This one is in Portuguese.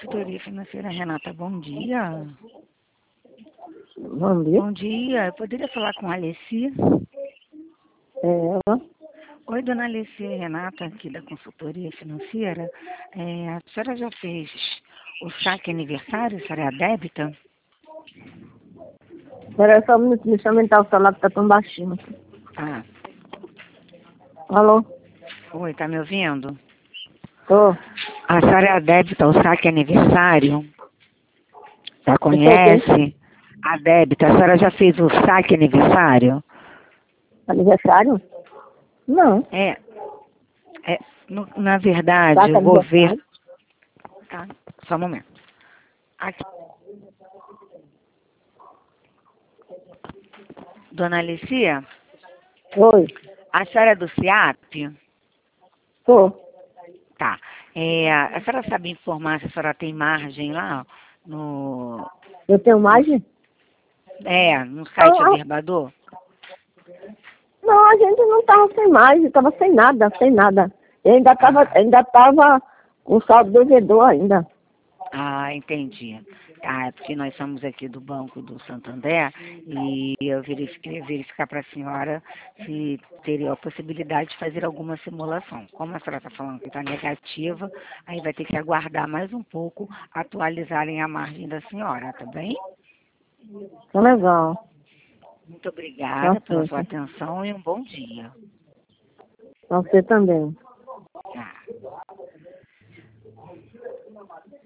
Consultoria Financeira. Renata, bom dia. Bom dia. Bom dia. Eu poderia falar com a Alessia? É ela. Oi, dona Alessia, Renata, aqui da Consultoria Financeira. A senhora já fez o saque aniversário? A senhora é a débita? Espera só um minuto, deixa eu aumentar o celular que tá tão baixinho. Ah, Alô? oi, tá me ouvindo? Tô. A senhora é a débita, o saque aniversário? Já Eu conhece? A débita, a senhora já fez o saque aniversário? Aniversário? Não. Na verdade, Saca o governo... aniversário? Tá, só um momento. Aqui. Dona Alicia, Oi. a senhora é do CIAP? Tô. Tá. A senhora sabe informar se a senhora tem margem lá no, Eu tenho margem? no site Não, Averbador? não, a gente não tava sem margem, tava sem nada, sem nada. Eu ainda tava com saldo devedor ainda. Ah, entendi. É porque nós somos aqui do Banco do Santander e eu queria verificar para a senhora se teria a possibilidade de fazer alguma simulação. Como a senhora está falando que está negativa, aí vai ter que aguardar mais um pouco, atualizarem a margem da senhora, tá bem? Tá legal. Muito obrigada Tá pela sua certo. atenção e um bom dia. Você também. Tá.